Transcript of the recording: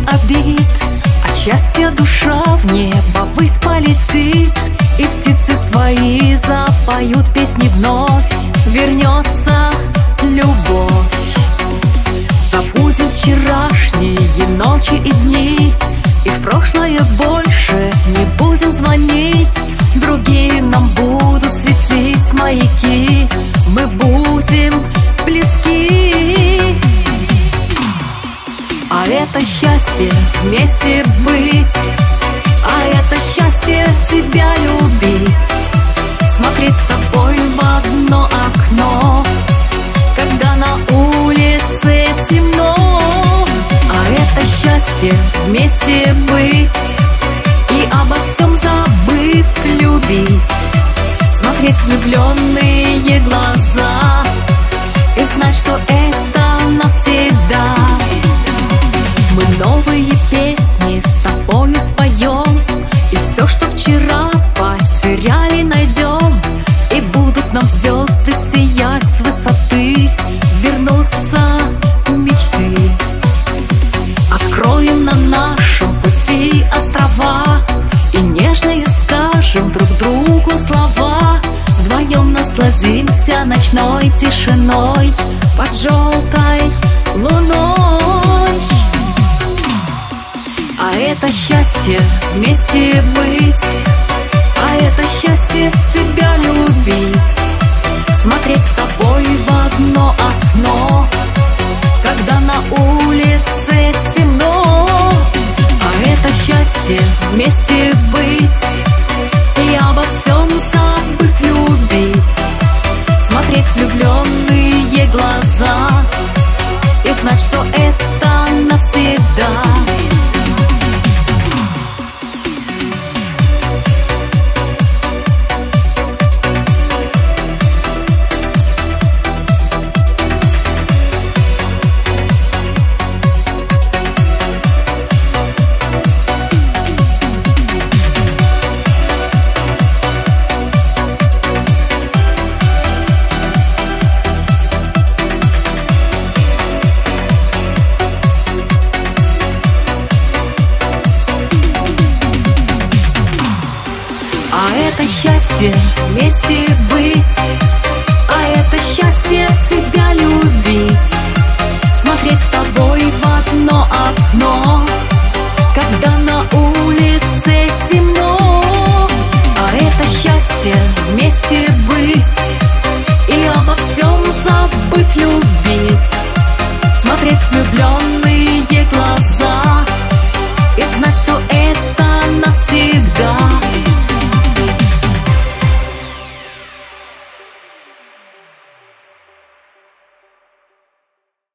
обид. От счастья душа в небо ввысь полетит, и птицы свои запоют песни вновь. Вернется любовь. Забудем вчерашние ночи и дни, и в прошлое больше не будем звонить. Другие нам будут светить маяки, мы будем близки. А это счастье вместе быть, а это счастье тебя любить. Смотреть с тобой в одно окно, когда на улице темно. А это счастье вместе быть и обо всем забыв любить. Смотреть в влюбленные глаза и знать, что это навсегда. Мы новые песни с тобою споем, и все, что вчера потеряли, найдем. И будут нам звезды сиять с высоты, вернутся мечты. Откроем на нашем пути острова и нежные скажем друг другу слова. Вдвоем насладимся ночной тишиной под желтой луной. А это счастье вместе быть, а это счастье тебя любить. Смотреть с тобой в одно окно, когда на улице темно. А это счастье вместе быть и обо всем забыв любить. Смотреть в влюбленные глаза и знать, что это навсегда. А это счастье вместе быть, а это счастье тебя любить. Смотреть с тобой в одно окно, когда на улице темно. А это счастье вместе быть,